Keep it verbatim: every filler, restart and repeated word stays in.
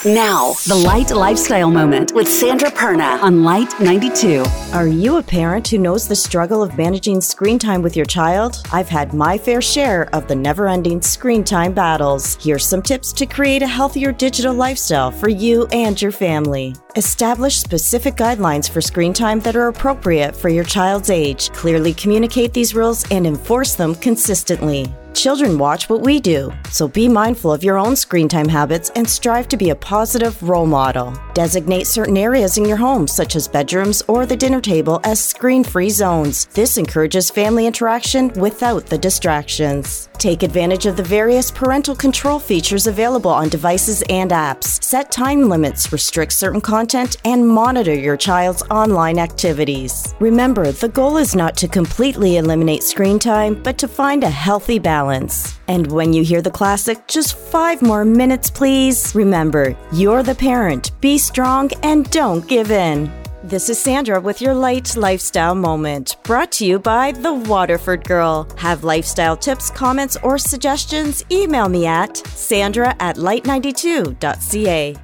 Now, the Light Lifestyle Moment with Sandra Perna on Light ninety-two. Are you a parent who knows the struggle of managing screen time with your child? I've had my fair share of the never-ending screen time battles. Here's some tips to create a healthier digital lifestyle for you and your family. Establish specific guidelines for screen time that are appropriate for your child's age. Clearly communicate these rules and enforce them consistently. Children watch what we do, so be mindful of your own screen time habits and strive to be a positive role model. Designate certain areas in your home, such as bedrooms or the dinner table, as screen-free zones. This encourages family interaction without the distractions. Take advantage of the various parental control features available on devices and apps. Set time limits, restrict certain content, and monitor your child's online activities. Remember, the goal is not to completely eliminate screen time, but to find a healthy balance. And when you hear the classic, just five more minutes, please, remember, you're the parent. Be strong and don't give in. This is Sandra with your Light Lifestyle Moment, brought to you by The Waterford Girl. Have lifestyle tips, comments, or suggestions? Email me at sandra at light ninety-two dot c a.